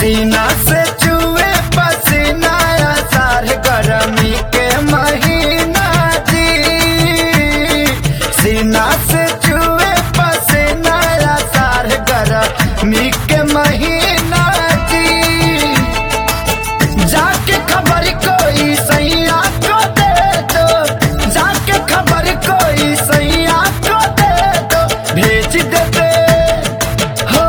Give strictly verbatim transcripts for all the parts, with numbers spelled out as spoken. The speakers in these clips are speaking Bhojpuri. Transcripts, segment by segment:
सीना से चुए पसीना सार गर्मी के महीना जी। सीना से चुए पसीना सार गर्मी के महीना जी। जाके खबर कोई सैया को दे दो, जाके खबर कोई सैया को दे दो, भेज देते हो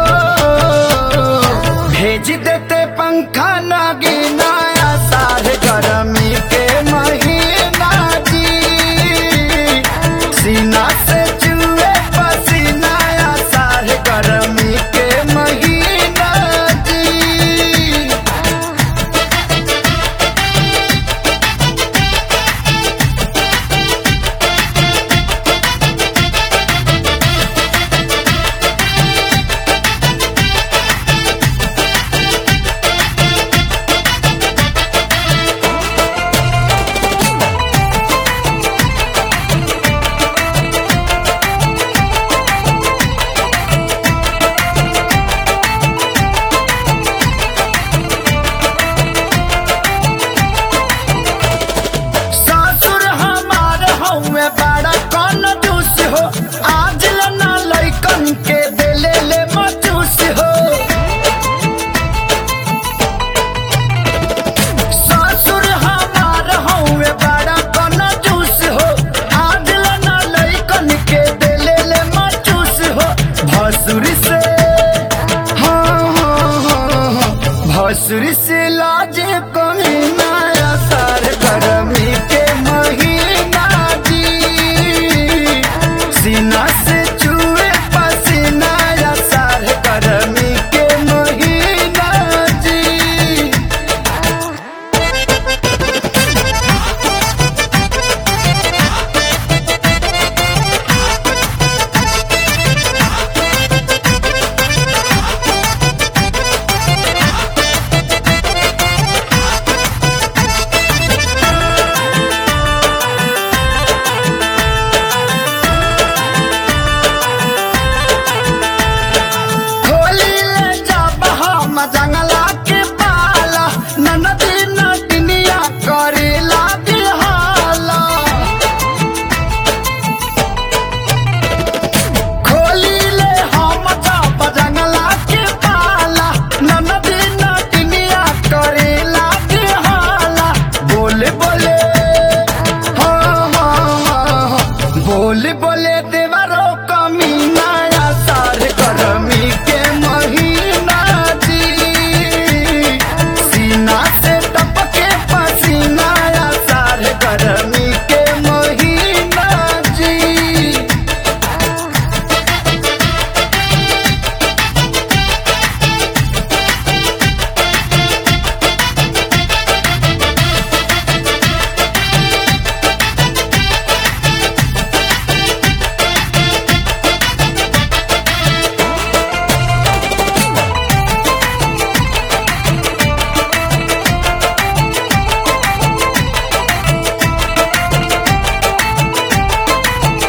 भेज देते पंखा नगीना सारे गर्मी के महीना जी। सीना से चुए पसीना सारे गर्मी के महीना जी। बड़ा कौन जूस हो, आज लना लइकन के देले ले मचूस हो। ससुर हमार हउए बड़ा कौन जूस हो, आज लना लइकन के देले ले मचूस हो। भसुर से हाँ हाँ हाँ हाँ भसुर से लाजे कमी नया सार गर्मी के महीना जी। सीना से चुए पसीना या सार गर्मी के महीना जी। जंगला के पाला ननदी नटनिया करेला बिहाला। खोली ले हम जब जंगला के पाला ननदी नटनिया करेला बिहाला। बोले बोले हाँ हाँ हाँ बोले बोले देवरो कमीना या सार गर्मी के महीना जी। सीना से टपके पसीना या सार गर्मी के महीना जी।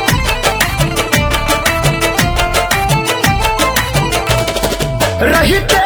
रहते